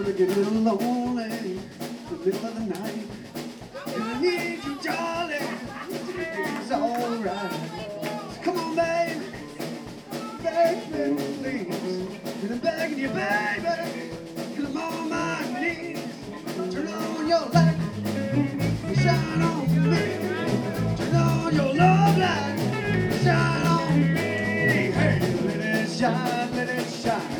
Get a little lonely in the middle of the night. And I need you, darling. It's alright. So come on, baby. Baby, please. And I'm begging you, baby. Cause I'm on my knees. Turn on your light. Shine on me. Turn on your love light. Shine on me. Hey, let it shine, let it shine.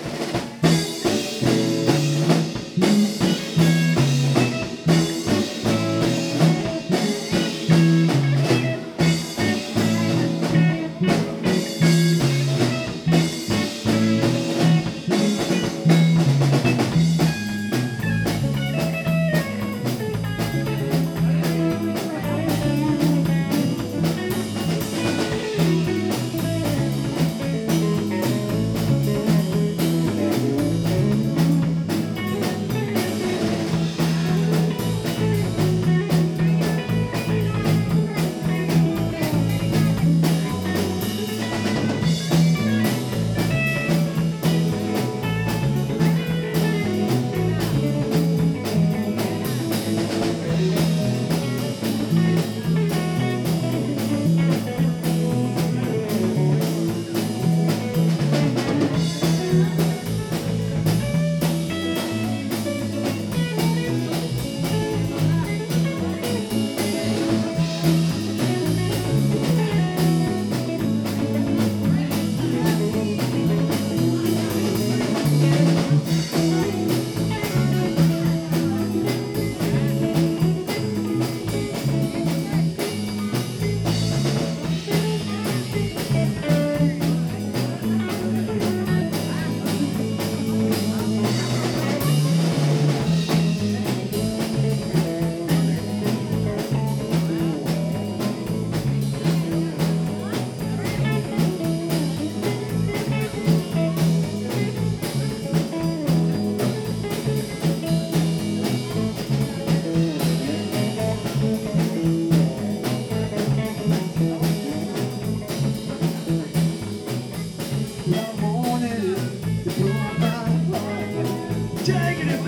Taking it,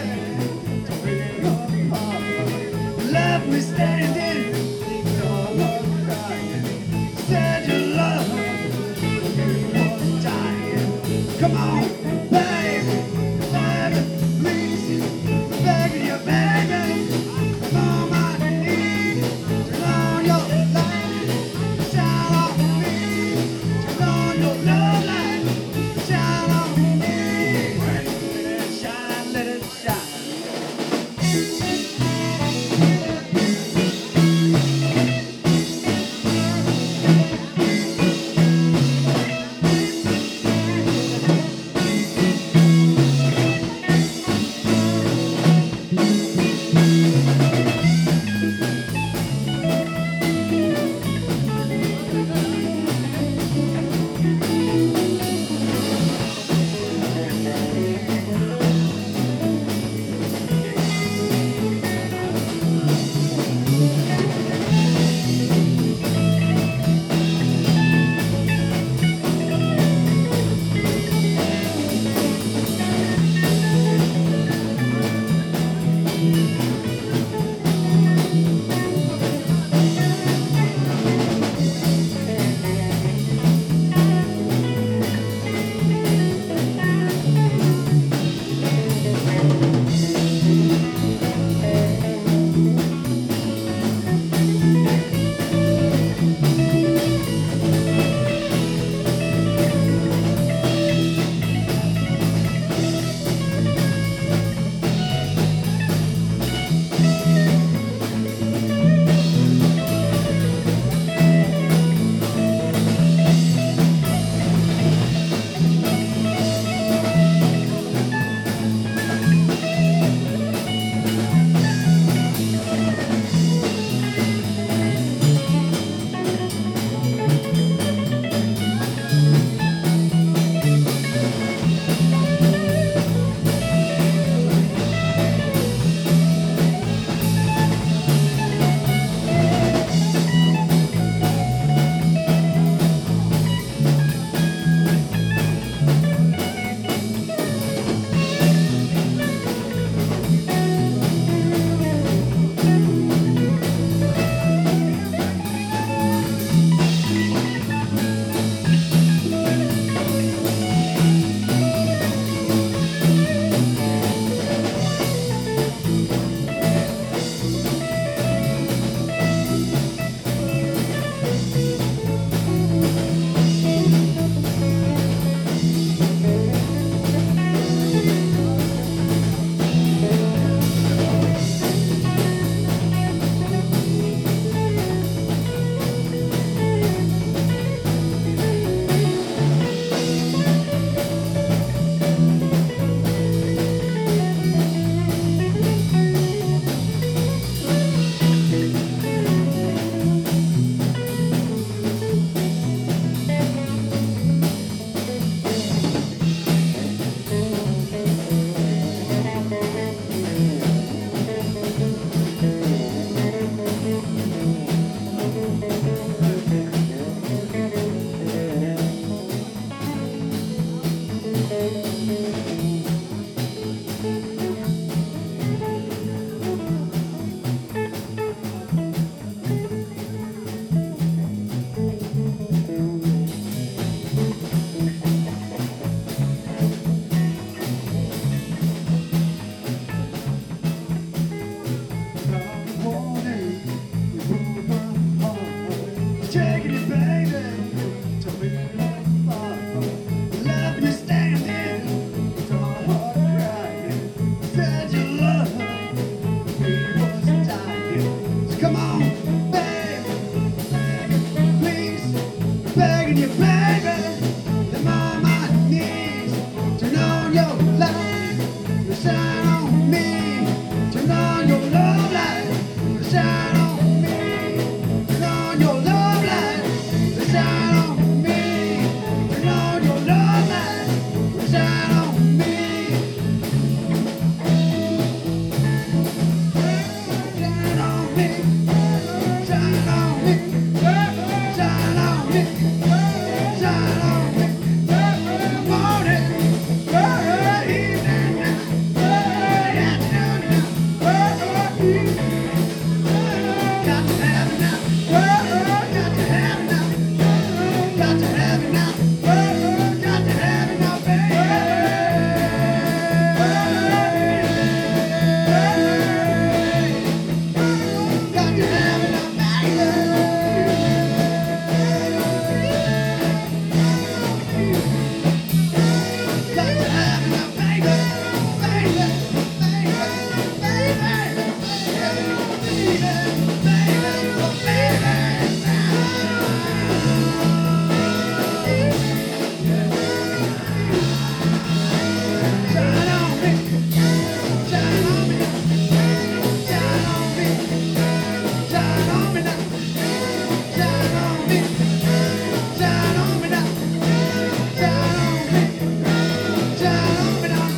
baby, to bring it apart. Left me standing, all of crying. Said your love was dying. Come on, baby, baby, please. Begging you, baby, I'm on my knees. Turn on your light, shine on me. Turn on your love light, shine on me. Let it shine. Come on, babe, please, begging you, baby. I'm on my knees. Turn on your light, shine on me. Turn on your love light, shine on me. Turn on your love light, shine on me. Turn on your love light, shine on me. Shine on me, shine on me, shine on me, shine on me. Morning, evening, afternoon. Got to have it now. Got to have it now. Got to have it now. Got to have it now, baby. Got to have it now, baby. Got to have it now, baby. Baby, baby, shine on me, shine on me, shine on me, shine on me now, shine on me, shine on me now, shine on me, shine on me now.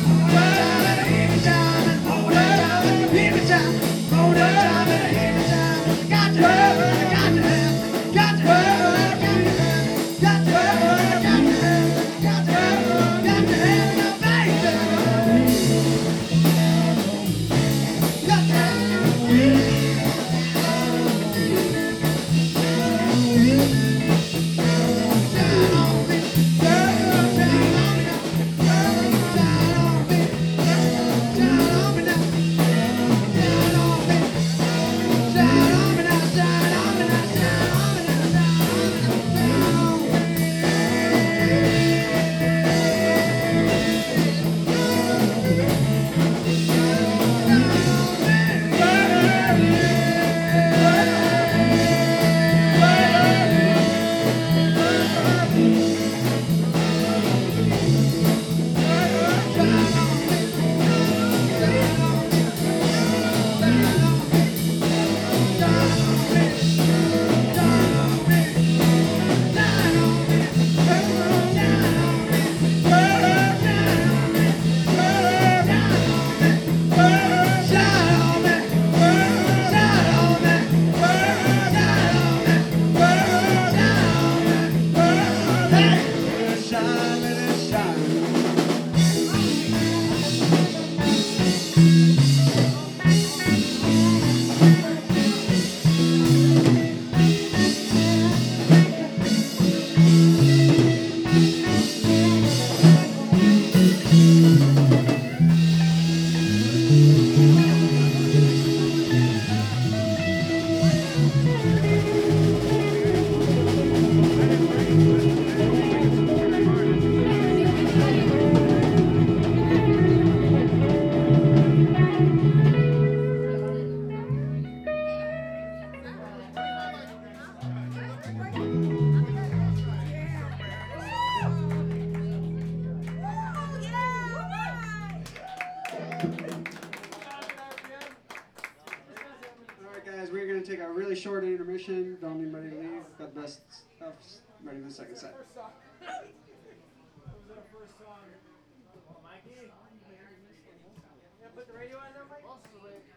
Hold on, give me time, hold on, give me time. Got to have, got to have, got to have, got to have, got to have, got to have, got to have now, baby. Got to have. Shine on me, shine on me now, shine on me, shine on me now, shine on me, shine on me now, shine on me now, shine on me now, shine on me. Alright guys, we're going to take a really short intermission. Don't anybody leave. Got the best stuff ready for the second set. What was our first song? Mikey? Yeah, put the radio on now, Mike?